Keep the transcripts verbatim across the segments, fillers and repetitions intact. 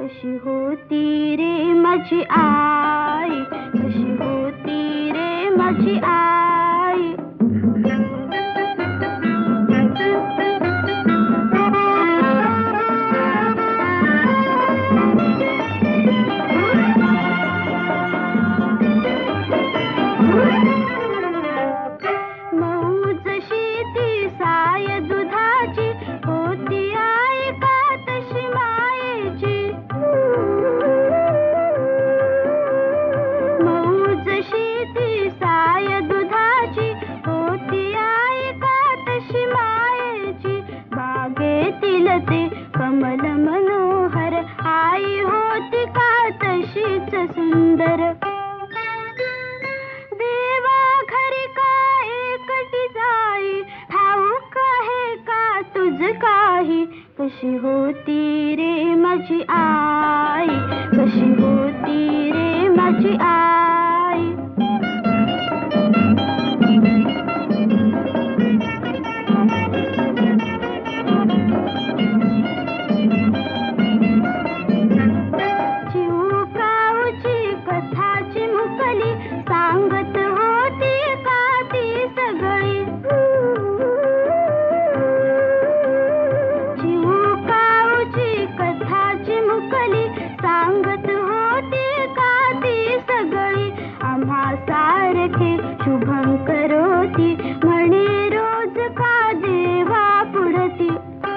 कशी होती रे माझी आई, कशी होती रे माझी आई. मऊ जशी ती साय दुधाची होती आई का तशी मायेची. मऊ जशी ती साय दुधाची होती आई का तशी मायेची. बागेतील ते कमल मनोहर आई होती का तशीच सुंदर. देवा घरी का एकटी जाई ठाऊक आहे का तुझ काही. कशी होती रे माझी आई, कशी होती रे माझी आई. चिवकाऊची कथाची मुकली सांगत होती का ती सगळी. चिवकाऊची कथाची मुकली सांगत होती का ती सगळी. आम्हा सारखे शुभं करोती म्हणे रोज का देवा पुढती.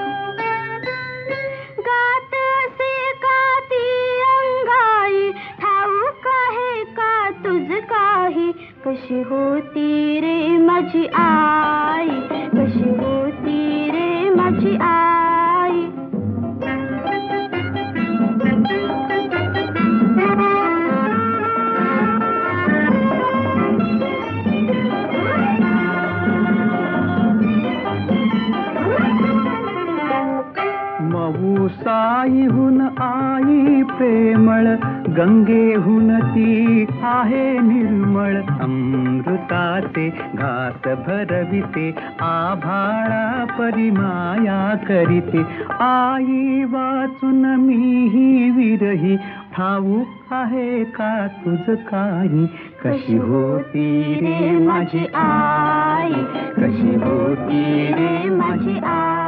गात असे का ती अंगाई ठाऊक आहे का तुझ काही. कशी होती रे माझी आई, कशी होती रे माझी आई. मऊ साईहून आई प्रेमळ, गंगेहून ती आहे निर्मळ. अमृताचे घास भरविते, आभाळा परिमाया करीते. आई वाचून मीही विरही, ठाऊक आहे का तुझ काही. कशी होती रे माझी आई, कशी होती रे माझी आई.